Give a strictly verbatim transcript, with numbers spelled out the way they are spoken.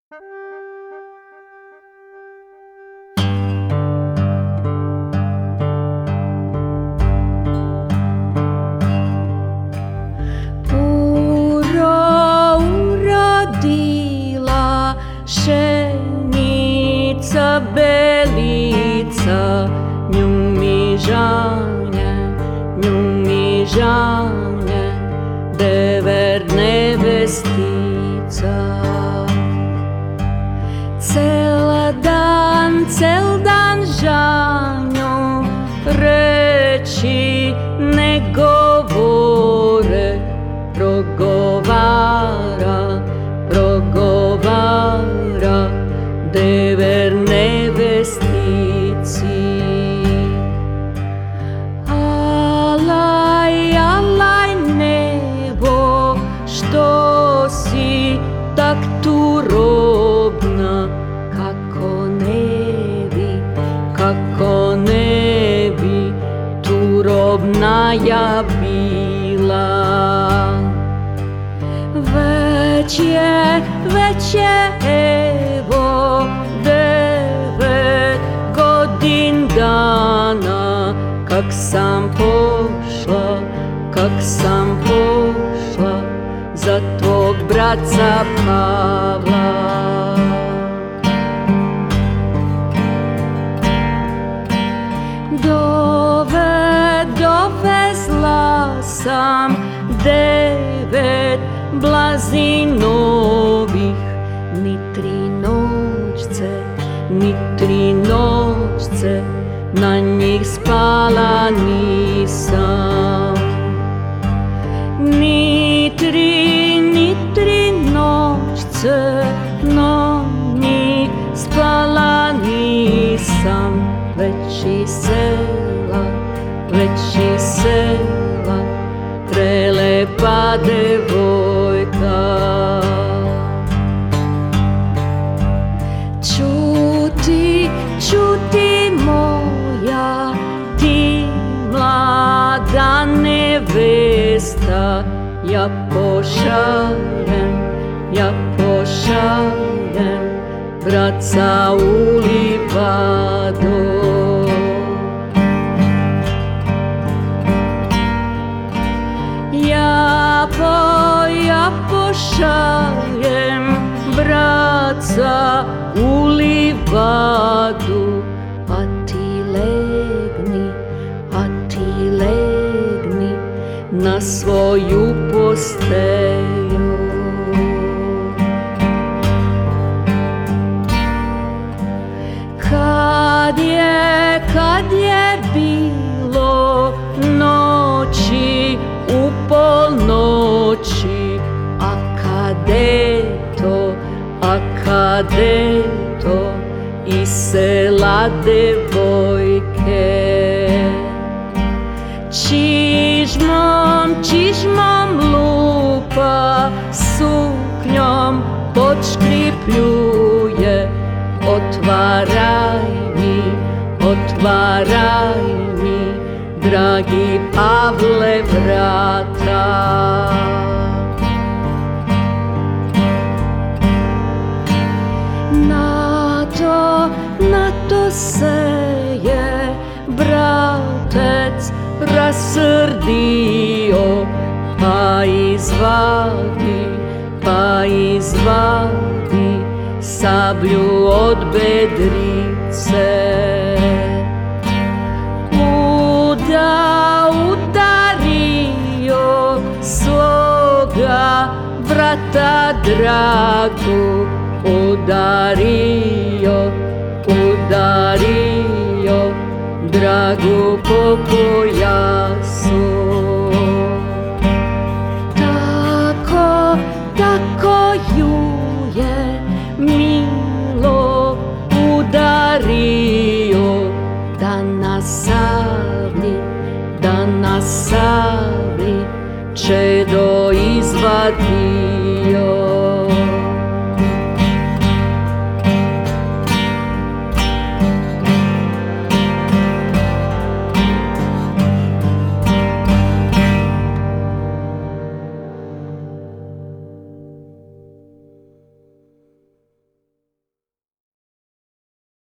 Pšenica belica, nju mi žanje, nju mi žanje, dever nevestica. Cel dan, cel dan žanju, reči ne govore, progovara, progovara, dever nevestici. Alaj, alaj nebo, što si tak turobna, kako ne bi, kako ne bi turobna ja bila. Već je, već je evo devet godin dana, kak sam pošla, kak sam pošla za tvog braca Pavla. Dove, dovezla sam devet blazinovih, ni tri noćce, ni tri noćce, na njih spala nisam. Ni tri, ni tri noćce, na njih spala nisam, već iz sela, već iz sela, prelepa devojka. Čuti, čuti moja, ti mlada nevesta, ja pošaljem, ja pošaljem braca u livado. Ja po, ja pošaljem braca u livadu, a ti legni, a ti legni na svoju postelju. Kad je, kad je bilo noći u polnoći, a kadeto, a kadeto iz sela devojke. Čižmom, čižmom lupa, suknjom podškripljuje, otvaraj mi, otvaraj mi, dragi Pavle, vrata. Na to, na to se je bratec rasrdio, pa izvadi, pa izvadi sablju od bedrice. Uda, udario svoga brata dragu, udario, udario dragu po pojasu. Tako, tako ju je milo udario, da na sabli, da na sabli će